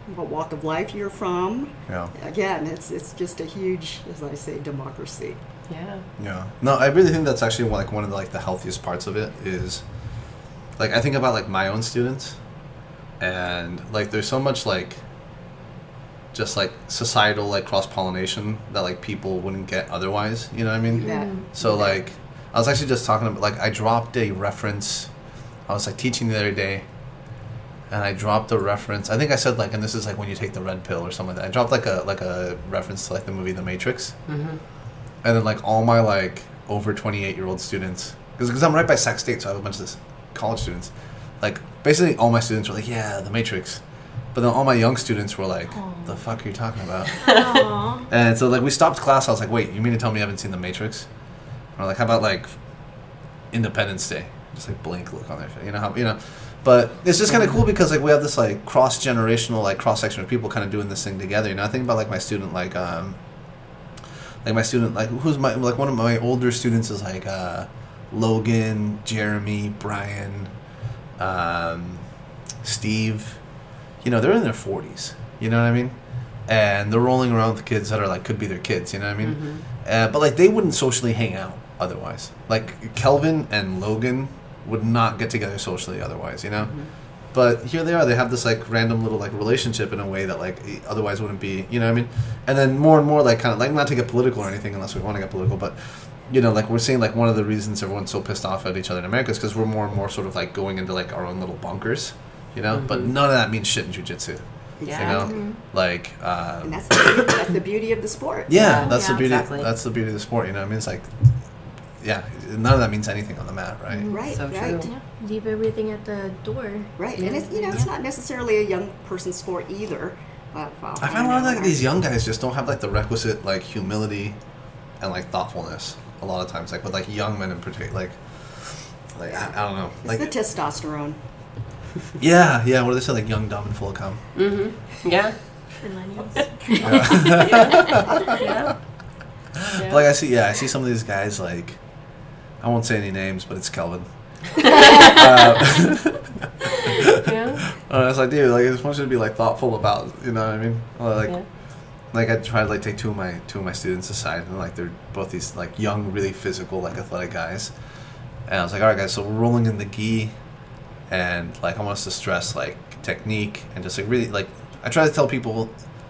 what walk of life you're from. Yeah. Again, it's just a huge, as I say, democracy. Yeah. Yeah. No, I really think that's actually like one of the, like the healthiest parts of it is, like, I think about like my own students, and like there's so much like just like societal like cross pollination that like people wouldn't get otherwise. You know what I mean? Yeah. So like I was actually just talking about, like, I dropped a reference. I was like teaching the other day, and I dropped a reference. I think I said like, and this is like when you take the red pill or something like that. I dropped like a reference to like the movie The Matrix, Mm-hmm. and then like all my like over 28-year-old students, because I'm right by Sac State, so I have a bunch of this college students. Like basically all my students were like, yeah, The Matrix, but then all my young students were like, the fuck are you talking about? Aww. And so like we stopped class. I was like, wait, you mean to tell me you haven't seen The Matrix? Or like, how about like Independence Day? Just like blank look on their face, But it's just kind of cool because like we have this like cross generational like cross section of people kind of doing this thing together. I think about like my student like my student like who's my like one of my older students is like Logan, Jeremy, Brian, Steve. They're in their 40s. You know what I mean? And they're rolling around with kids that are like could be their kids. You know what I mean? Mm-hmm. But like they wouldn't socially hang out otherwise. Like Kelvin and Logan would not get together socially otherwise. Mm-hmm. But here they are. They have this like random little like relationship in a way that like otherwise wouldn't be. You know what I mean? And then more and more like kind of like not to get political or anything unless we want to get political, but like we're seeing like one of the reasons everyone's so pissed off at each other in America is because we're more and more sort of like going into like our own little bunkers. But none of that means shit in jiu-jitsu. Yeah. Like And that's the beauty of the sport. yeah, that's Yeah, the beauty. exactly. That's the beauty of the sport. What I mean? It's like, yeah, none of that means anything on the mat, right? Right, So right. true. Yeah. Leave everything at the door. Right, and it's it's not necessarily a young person sport either. Well, I find a lot of like these young guys just don't have like the requisite like humility and like thoughtfulness. A lot of times, like with like young men in particular, like I don't know, It's like the testosterone. yeah. What do they say? Like young, dumb, and full of cum. Mm-hmm. Yeah. Millennials. Yeah. But, like I see some of these guys like, I won't say any names, but it's Kelvin. Yeah. It's like, dude, like I just want you to be like thoughtful about, you know what I mean? Like, Yeah. like I tried to like take two of my students aside, and like they're both these like young, really physical, like athletic guys, and I was like, all right, guys, so we're rolling in the gi, and like I want us to stress like technique and just like really like I try to tell people,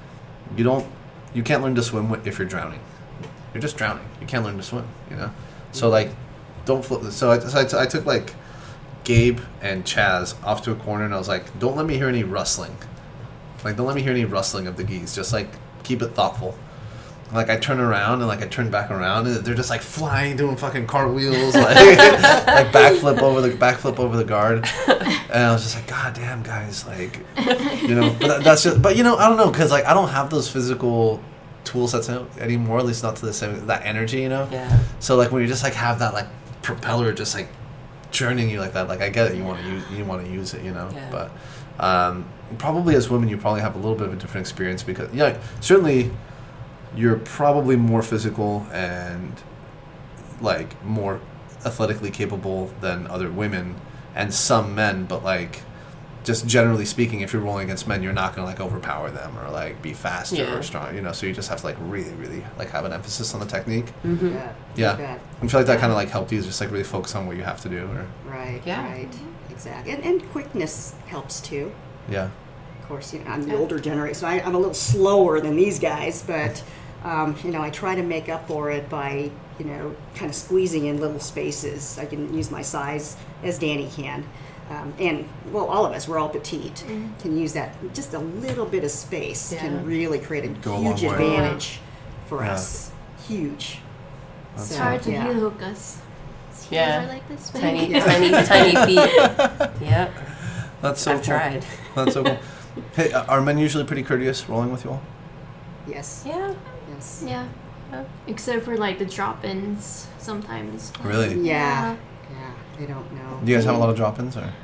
you can't learn to swim if you're drowning. You're just drowning. You can't learn to swim, So like, don't flip. So I took like Gabe and Chaz off to a corner, and I was like, don't let me hear any rustling. Like, don't let me hear any rustling of the geese. Just like keep it thoughtful. Like I turn around and like I turn back around, and they're just like flying, doing fucking cartwheels, like like backflip over the guard. And I was just like, God damn, guys, like, But that's just, but I don't know, because like I don't have those physical tool sets anymore, at least not to the same that energy, Yeah. So like when you just like have that like propeller just like churning you like that, like I get it, you want to use it, Yeah. But probably as women you probably have a little bit of a different experience because certainly you're probably more physical and like more athletically capable than other women and some men, but like just generally speaking, if you're rolling against men, you're not going to like overpower them or like be faster Yeah. or strong, so you just have to like really, really like have an emphasis on the technique. Mm-hmm. Yeah. I feel like that kind of like helped you just like really focus on what you have to do. Or Right, Yeah. right. Exactly. And quickness helps too. yeah, Of course, I'm the older generation, so I'm a little slower than these guys, but, I try to make up for it by, kind of squeezing in little spaces. I can use my size as Danny can. And, well, all of us, we're all petite, can use that. Just a little bit of space Yeah. can really create a Go a long huge way. advantage for Yeah. us. Huge. That's It's hard to yeah. heel hook us. Yeah. I like this. Tiny, Yeah. tiny feet. Yep. that's so I've cool. tried. That's so cool. Hey, are men usually pretty courteous rolling with you all? Yes. Yeah. Yes. Yeah. Except for like the drop-ins sometimes. Really? Yeah. Yeah. They don't know. Do you guys have a lot of drop-ins or?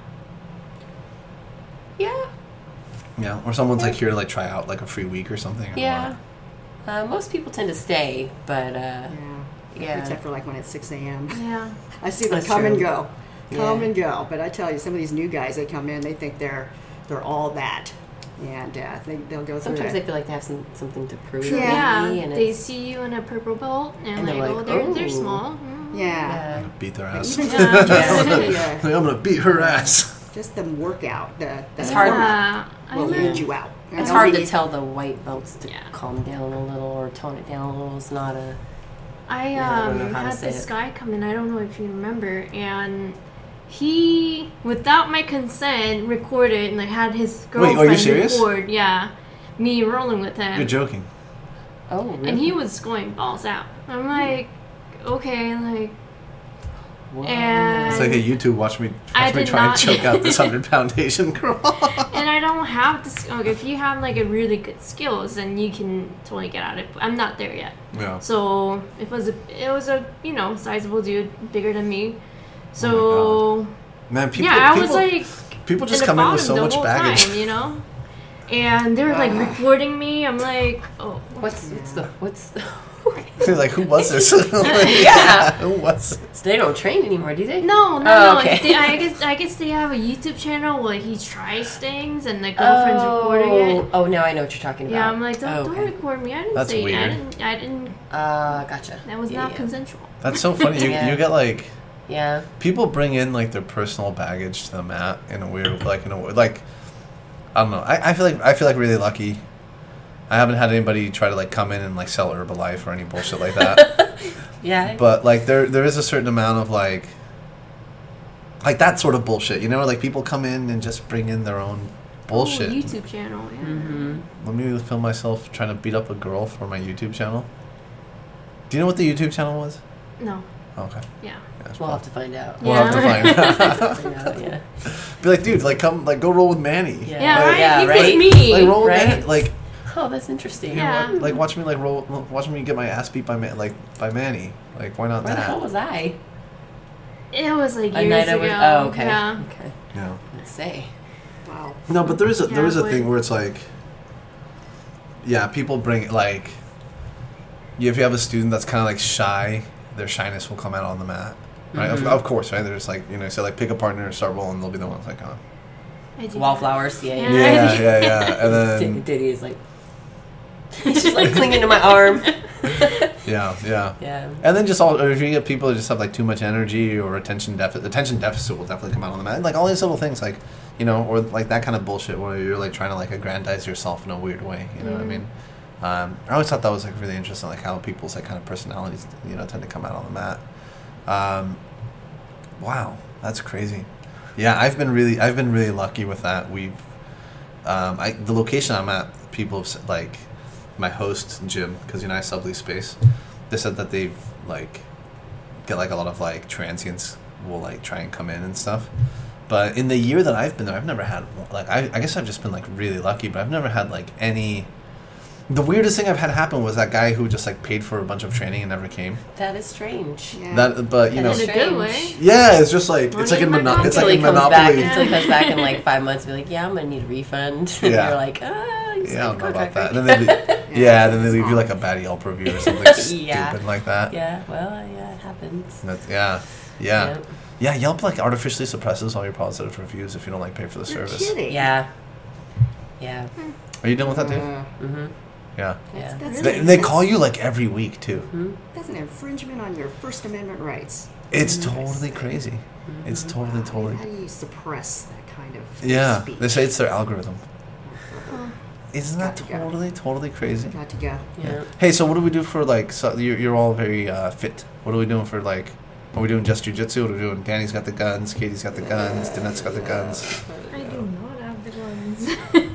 Yeah. Yeah, or someone's like here to like try out like a free week or something. Or Yeah. Most people tend to stay, but Yeah. yeah. Except for like when it's 6 a.m. Yeah. I see them That's come true. and go. Come Yeah. and go. But I tell you, some of these new guys, they come in, they think they're all that. and they'll go through Sometimes it. they feel like they have something to prove. Yeah, maybe, and they it's, see you in a purple belt and, And they're like, like, they're "Oh." small. Yeah. yeah. Beat their ass. Even Yeah. just, I'm gonna beat her ass. just the workout, the It's hard. Yeah, I will know. weed you out. It's And hard we- to tell the white belts to Yeah. calm down a little or tone it down a little. It's not a. I Yeah, I don't know how to had say this it. guy come in. I don't know if you remember, and he, without my consent, recorded and like had his Wait, are you girlfriend serious? record. Yeah, me rolling with him. You're joking. Oh, really? And he was going balls out. I'm like, okay, like, Whoa. and It's like a YouTube watch me I try did and not- choke out this 100-pound Asian girl. and I don't have this. Like, if you have like a really good skills, then you can totally get at it. But I'm not there yet. Yeah. So it was a sizable dude, bigger than me. Oh So Man, people, yeah, I people, was like people just in the come in with bottom so the much whole baggage. time, you know. And they were like recording me. I'm like, oh, what's the. Like, who was this? Yeah. Who was this? They don't train anymore, do they? no. Oh, okay. I guess they have a YouTube channel where he tries things and the girlfriend's recording it. Oh, now I know what you're talking about. Yeah, I'm like, don't okay. record me. I didn't That's say weird. I didn't. Gotcha. That was Yeah, not yeah. consensual. That's so funny. You, Yeah. you get like Yeah. people bring in like their personal baggage to the mat in a weird like I don't know. I feel like really lucky. I haven't had anybody try to like come in and like sell Herbalife or any bullshit like that. Yeah. But like there is a certain amount of like that sort of bullshit, you know? Like people come in and just bring in their own bullshit. Oh, YouTube channel. Yeah. Mm-hmm. Let me film myself trying to beat up a girl for my YouTube channel. Do you know what the YouTube channel was? No. Okay. Yeah. Yeah, it's We'll probably- have to find out. We'll have to find out. Find out, yeah. Be like, dude, like come, like go roll with Manny. Yeah. Yeah, right. Yeah, you right? picked me. Like roll with Right? Manny. Like, Oh, that's interesting. Yeah. like watch me like roll, watch me get my ass beat by Manny. Like why not Where the that? hell was I? It was like A years night ago. over. Oh, okay. Yeah. Okay. Yeah. Let's say. Wow. No, but there is a Yeah, thing where it's like, yeah, people bring like, if you have a student that's kind of like shy, their shyness will come out on the mat, right? Mhm. Of course, right? There's like so like pick a partner and start rolling, they'll be the ones like, oh. I do Wallflowers. Yeah. Yeah. Yeah, and then Diddy is like. He's just like clinging to my arm. yeah. Yeah. And then just all, or if you get people that just have like too much energy or attention deficit will definitely come out on the mat. And, like all these little things, like or like that kind of bullshit where you're like trying to like aggrandize yourself in a weird way. You know what I mean? I always thought that was like really interesting, like how people's like kind of personalities, tend to come out on the mat. Wow, that's crazy. Yeah, I've been really lucky with that. We've, the location I'm at, people have said, like. My host Jim, because I sublease space, they said that they've like get like a lot of like transients will like try and come in and stuff. But in the year that I've been there, I've never had like I guess I've just been like really lucky, but I've never had like any. The weirdest thing I've had happen was that guy who just like paid for a bunch of training and never came. That is strange. Yeah. But That In is a good way. strange. yeah, it's just like Money it's like in my it's pocket. like Until a he comes back, monopoly. until he comes back in like 5 months, and be like, "Yeah, I'm gonna need a refund." And Yeah. you're like, you Yeah, I signed don't know a about contract, that. right?" And then then they leave you like a bad Yelp review or something Yeah. stupid like that. Yeah, well, yeah, it happens. That's, yeah. Yelp like artificially suppresses all your positive reviews if you don't like pay for the You're service. kidding. Yeah. Yeah. Are you dealing with that too? Mm-hmm. Yeah. Yeah. That's They call you like every week too. Hmm? That's an infringement on your First Amendment rights. It's totally crazy. It's totally. How do you suppress that kind of Yeah. speech? They say it's their algorithm. Isn't that Got to go. totally crazy? Got to go. Yeah. Hey, so what do we do for like? So you're all very fit. What are we doing for like? Are we doing just jujitsu? What are we doing? Danny's got the guns. Katie's got the guns. Danette's got the guns. I do not have the guns.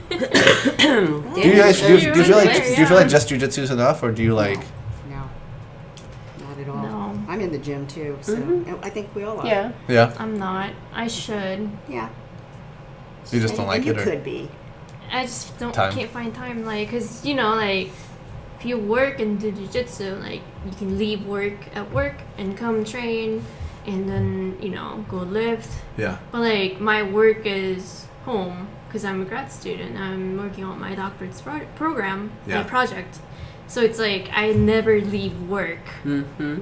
Do you guys do you feel like Yeah. do you feel like just jujitsu is enough, or do you like? No. Not at all. No. I'm in the gym too, so Mhm. I think we all are. Yeah. Yeah. I'm not. I should. Yeah. You just don't like and it, you or could be. I just Time. can't find time, like, cause like, if you work and do jujitsu, like, you can leave work at work and come train, and then go lift. yeah. But like, my work is home, cause I'm a grad student. I'm working on my doctorate's program, Yeah. my project. So it's like I never leave work. Mm-hmm.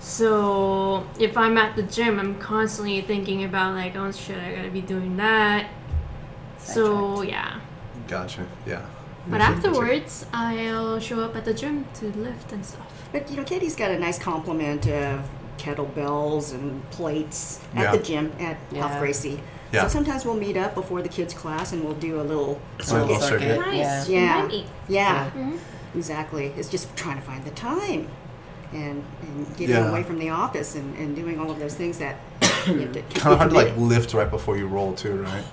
So if I'm at the gym, I'm constantly thinking about like, oh shit, I gotta be doing that. So Sidetracked. yeah. Gotcha. Yeah. But Makes it- afterwards, I'll show up at the gym to lift and stuff. But Katie's got a nice complement of kettlebells and plates at Yeah. the gym at Yeah. Health Gracie. Yeah. So sometimes we'll meet up before the kids' class and we'll do a little Little circuit. circuit. Nice. Yeah. Invite me. Yeah, Mhm. exactly. It's just trying to find the time and getting Yeah. away from the office and doing all of those things that you have to Kind of hard to like committed. lift right before you roll too, right?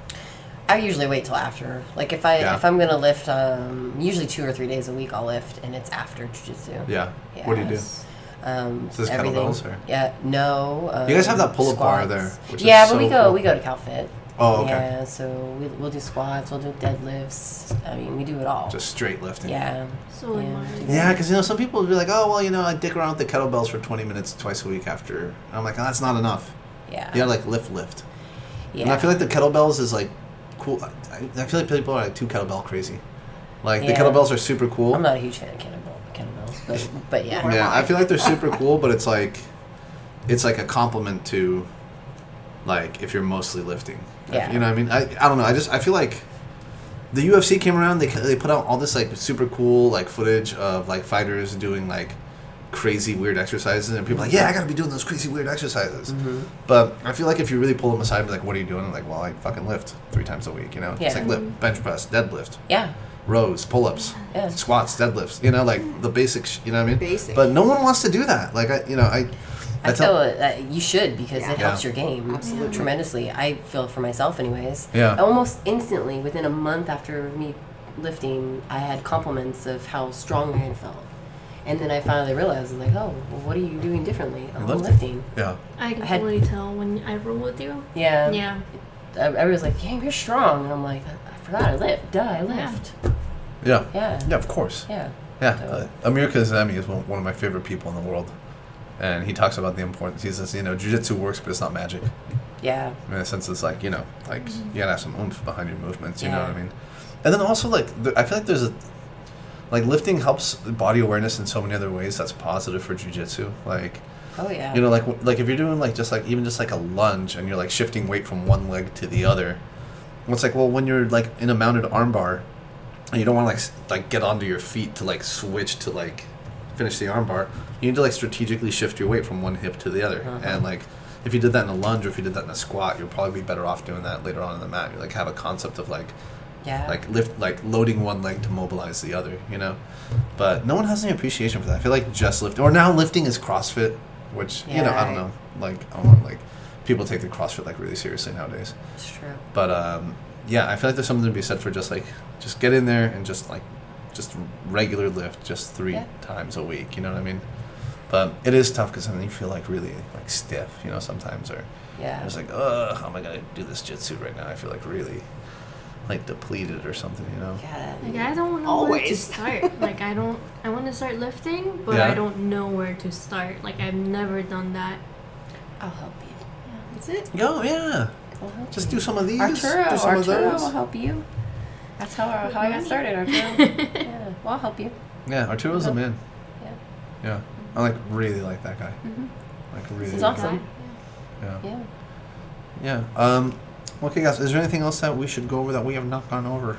I usually wait till after. Like if Yeah. I'm gonna lift, usually 2 or 3 days a week I'll lift, and it's after jujitsu. Yeah. What do you do? Yes. Is this Everything. kettlebells or? Yeah, no. You guys have that pull-up bar squats. there, which is yeah, but so we go cool. we go to CalFit. Oh, okay. Yeah, so we'll do squats, we'll do deadlifts. I mean, we do it all. Just straight lifting. yeah. So Yeah. admired. Yeah, because some people will be like, oh well, I dick around with the kettlebells for 20 minutes twice a week after. And I'm like, oh, that's not enough. Yeah. You gotta like lift. Yeah. And I feel like the kettlebells is like cool. I feel like people are like too kettlebell crazy. Like the Yeah. kettlebells are super cool. I'm not a huge fan of kettlebells, but yeah. Yeah, I feel like they're super cool, but it's like a compliment to like if you're mostly lifting. Yeah. You know what I mean? I don't know. I feel like the UFC came around. They put out all this like super cool like footage of like fighters doing like crazy weird exercises, and people are like, yeah, I gotta be doing those crazy weird exercises. Mm-hmm. But I feel like if you really pull them aside and be like, what are you doing? I'm like, well, I fucking lift 3 times a week. Yeah. It's like lift, bench press, deadlift, Yeah. rows, pull-ups, Yeah. squats, deadlifts. Like the basics. You know what I mean? Basic. But no one wants to do that. Like I feel you should, because Yeah. it helps Yeah. your game Absolutely. tremendously. I feel it for myself anyways. Yeah. Almost instantly, within a month after me lifting, I had compliments of how strong my hand felt. And then I finally realized, like, oh, well, what are you doing differently? Oh, I'm lifting. lifting. Yeah. I can I had- totally tell when I roll with you. Yeah. Yeah. Everyone's like, yeah, you're strong. And I'm like, I forgot I lift. Duh, I lift. Yeah. Yeah. Yeah, of course. Yeah. Yeah. Amir Kazemi is one of my favorite people in the world. And he talks about the importance. He says, jiu-jitsu works, but it's not magic. Yeah. In a sense, it's like, you gotta have some oomph behind your movements, you know Yeah. what I mean? And then also, like, I feel like there's lifting helps body awareness in so many other ways that's positive for jiu-jitsu. Like, Oh, yeah. like if you're doing, like, even just like a lunge and you're, like, shifting weight from one leg to the other, it's like, well, when you're, like, in a mounted armbar, and you don't want to, like, get onto your feet to, like, switch to, like, finish the armbar, you need to, like, strategically shift your weight from one hip to the other. Uh-huh. And, like, if you did that in a lunge or if you did that in a squat, you'll probably be better off doing that later on in the mat. You, like, have a concept of, like loading one leg to mobilize the other, But no one has any appreciation for that. I feel like just lifting, or now lifting is CrossFit, which, I Yeah. don't know. Like, I don't know, like, people take the CrossFit, like, really seriously nowadays. It's true. But yeah, I feel like there's something to be said for just get in there and just regular lift just 3 Yeah. times a week. You know what I mean? But it is tough because then you feel like really like stiff. Sometimes, or Yeah. it's like, how am I gonna do this jitsu right now? I feel like really like depleted or something. Yeah. Like I don't know where to Always. start. I want to start lifting, but Yeah. I don't know where to start. Like I've never done that. I'll help you. That's it. Oh yeah, I'll help just do some of these. Arturo, do some of Arturo those. will help you. That's how I got started, Arturo. Yeah, well, I'll help you. Yeah, Arturo's a man. Yeah. Yeah, I really like that guy. Like really. He's like awesome. that. Yeah. Yeah. Okay, guys. Is there anything else that we should go over that we have not gone over?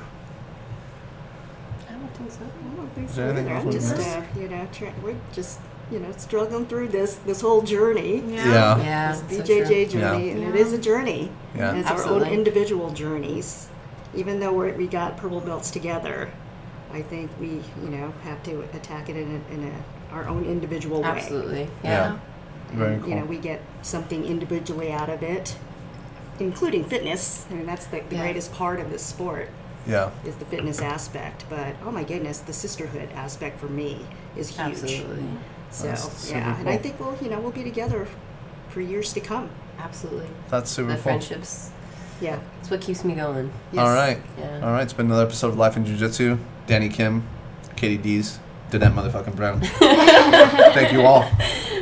I don't think so. I don't think Is so there anything either. else I'm we just, missed? we're just, struggling through this whole journey. Yeah. Yeah. This so BJJ true. journey, Yeah. and it Yeah. is a journey. Yeah. And it's our Absolutely. own individual journeys. Even though we got purple belts together, I think we, have to attack it in our own individual way. Absolutely. Yeah. Yeah. Very And, cool. we get something individually out of it, including fitness. I mean, that's the Yeah. greatest part of this sport. Yeah. Is the fitness aspect, but oh my goodness, the sisterhood aspect for me is huge. Absolutely. So That's super yeah, and cool. I think we'll be together for years to come. Absolutely. That's super The cool. friendships. Yeah. It's what keeps me going. Yes. All right. Yeah. All right. It's been another episode of Life in Jiu-Jitsu. Danny Kim, Katie Dees, Danette motherfucking Brown. Thank you all.